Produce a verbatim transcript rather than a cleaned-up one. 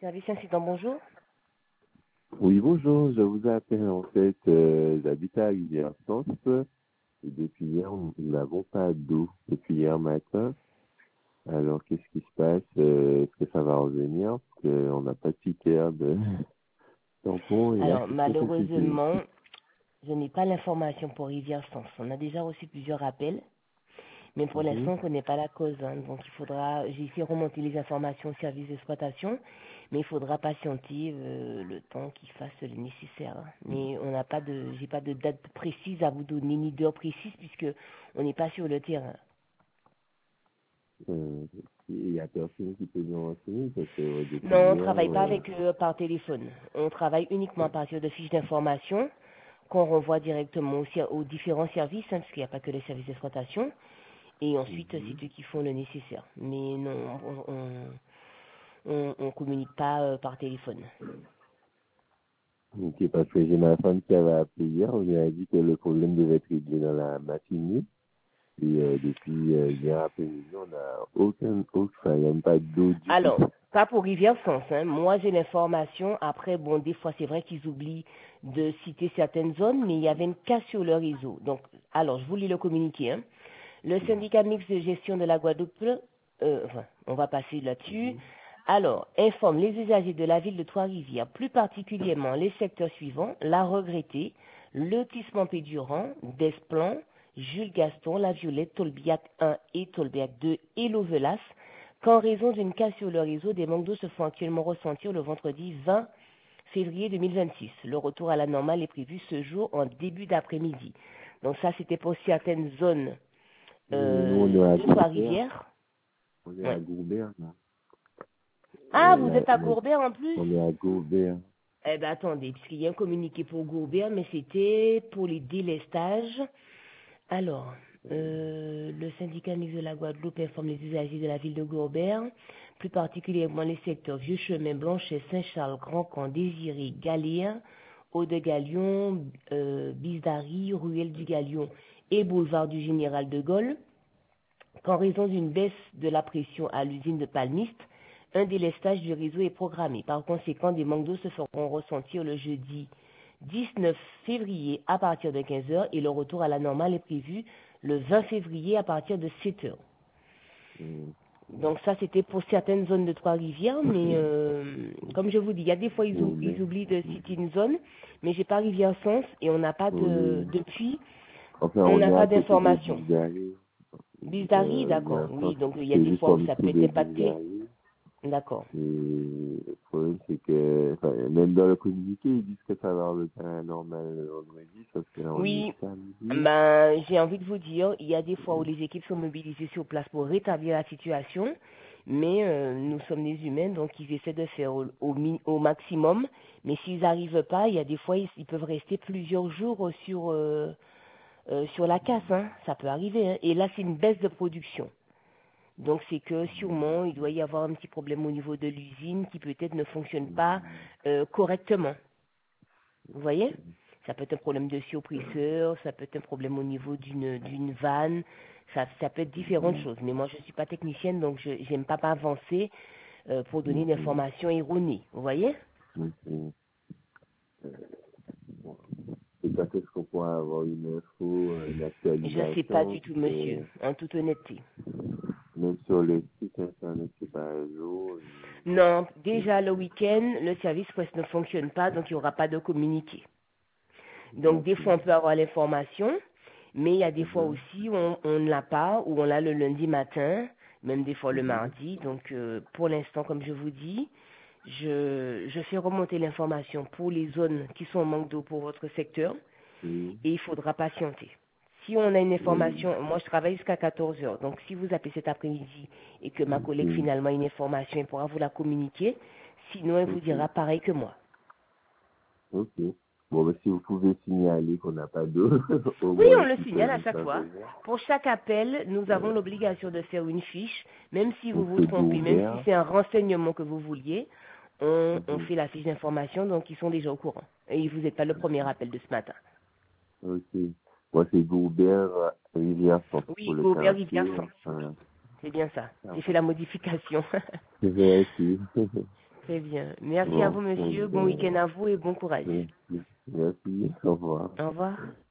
Service incident, bonjour. Oui, bonjour, je vous appelle en fait, euh, j'habite à Rivière-Sens et depuis hier, nous n'avons pas d'eau depuis hier matin. Alors, qu'est-ce qui se passe? Euh, Est-ce que ça va revenir? Parce qu'on n'a pas de critère de tampon et là, Alors, c'est très compliqué. malheureusement, je n'ai pas l'information pour Rivière-Sens. On a déjà reçu plusieurs appels, mais pour Mhm. l'instant, on ne connaît pas la cause. hein. Donc, il faudra, j'ai fait remonter les informations au service d'exploitation, mais il faudra patienter euh, le temps qu'ils fassent le nécessaire. hein. Mais on n'a pas de, j'ai pas de date précise à vous donner, ni d'heure précise, puisque on n'est pas sur le terrain. Euh, Il n'y a personne qui peut nous renseigner parce que euh, depuis Non, on ne hier, travaille pas euh, avec eux par téléphone. On travaille uniquement à partir de fiches d'information qu'on renvoie directement aux, ser- aux différents services, hein, parce qu'il n'y a pas que les services d'exploitation. Et ensuite, mhm. c'est eux qui font le nécessaire. Mais non, on on, on, on communique pas euh, par téléphone. Ok, parce que j'ai ma femme qui avait appelé hier, on lui a dit que le problème devait être réglé dans la matinée. Et euh, depuis euh, hier après-midi, on n'a aucun, aucun, il n'y a même pas d'eau du tout. Alors, pas pour Rivière-Sens. Hein. Moi, j'ai l'information. Après, bon, des fois, c'est vrai qu'ils oublient de citer certaines zones, mais il y avait une casse sur le réseau. Donc, alors, je voulais le communiquer. Hein. Le syndicat mixte de gestion de la Guadeloupe, euh, enfin, on va passer là-dessus. Mhm. Alors, informe les usagers de la ville de Trois-Rivières, plus particulièrement les secteurs suivants, la Regrettée, lotissement Pédurand, Desplan, Jules Gaston, La Violette, Tolbiac un et Tolbiac deux et Lovelas, qu'en raison d'une casse sur le réseau, des manques d'eau se font actuellement ressentir le vendredi vingt février deux mille vingt-six. Le retour à la normale est prévu ce jour en début d'après-midi. Donc ça, c'était pour certaines zones Et nous, on est euh, à de Gourbert. Trois-Rivières. On est Ouais. à Gourbert, là. Ah, Euh, vous là, êtes à là, Gourbert en plus? on est à Gourbert. Eh ben attendez, puisqu'il y a un communiqué pour Gourbert, mais c'était pour les délestages. Alors, euh, le syndicat mixte de la Guadeloupe informe les usagers de la ville de Gourbert, plus particulièrement les secteurs Vieux Chemin, Blanchet, Saint-Charles, Grand Camp, Désiré, Galéa, Haut-de-Galion, euh, Bisdary, Ruelle du Galion et boulevard du Général de Gaulle, qu'en raison d'une baisse de la pression à l'usine de Palmiste, un délestage du réseau est programmé. Par conséquent, des manques d'eau se feront ressentir le jeudi dix-neuf février à partir de quinze heures et le retour à la normale est prévu le vingt février à partir de sept heures. Mm. Donc ça, c'était pour certaines zones de Trois-Rivières, mais euh, comme je vous dis, il y a des fois, ils, ou- Gourbert. ils oublient de citer une zone, mais j'ai pas Rivière-Sens et on n'a pas de... Oui. Depuis, Enfin, on on n'a est à pas côté de d'informations. Bisgary. Bisdary, Euh, il y a d'accord, un oui, sens, donc il y a c'est des juste fois où en ça dessous peut être de impacté. Bisgary. D'accord. Et le problème, c'est que, enfin, même dans le communiqué, ils disent que ça va revenir à la normale le vendredi, sauf que là, on est Oui, samedi. ben, j'ai envie de vous dire, il y a des fois où les équipes sont mobilisées sur place pour rétablir la situation, mais euh, nous sommes des humains, donc ils essaient de faire au, au, mi- au maximum. Mais s'ils n'arrivent pas, il y a des fois, ils, ils peuvent rester plusieurs jours sur, euh, euh, sur la casse. Hein. Ça peut arriver. Hein. Et là, c'est une baisse de production. Donc c'est que sûrement, il doit y avoir un petit problème au niveau de l'usine qui peut-être ne fonctionne pas euh, correctement. Vous voyez? Ça peut être un problème de surpresseur, ça peut être un problème au niveau d'une d'une vanne, ça, ça peut être différentes choses. Mais moi, je ne suis pas technicienne, donc je n'aime pas m'avancer euh, pour donner des Mhm. informations erronées. Vous voyez? Mhm. Et quand est-ce qu'on pourra avoir une info, euh, une Je ne sais pas actualisation, du tout, parce monsieur, que en toute honnêteté. même sur le site internet, c'est pas à jour. Non, Et... déjà le week-end, le service presque ne fonctionne pas, donc il n'y aura pas de communiqué. Donc des Ok. fois, on peut avoir l'information, mais il y a des fois Mhm. aussi où on, on ne l'a pas, ou on l'a le lundi matin, même des fois le Mhm. mardi. Donc euh, pour l'instant, comme je vous dis, je, je fais remonter l'information pour les zones qui sont en manque d'eau pour votre secteur, Oui. et il faudra patienter. Si on a une Oui. information, moi je travaille jusqu'à quatorze heures, donc si vous appelez cet après-midi et que ma collègue Ok. finalement a une information, elle pourra vous la communiquer, sinon elle vous Ok. dira pareil que moi. Ok. Bon, bah, si vous pouvez signaler qu'on n'a pas d'eau, au Oui, moins, on le qu'ils signale peuvent à nous chaque fois. prévenir. Pour chaque appel, nous avons Euh, l'obligation de faire une fiche, même si vous donc, vous c'est trompez, même si Gourbert. c'est un renseignement que vous vouliez, on, on Mhm. fait la fiche d'information, donc ils sont déjà au courant. Et vous n'êtes pas le premier appel de ce matin. Ok. Moi, c'est Gourbert, euh, Rivière Centre pour Oui, le Gobert quartier. Rivière Sens. Voilà. C'est bien ça. Ça J'ai fait va. la modification. C'est vrai, si. Très bien. Merci à Bon, vous, monsieur. Bon euh, week-end à vous et bon courage. merci. Merci. Au revoir. Au revoir.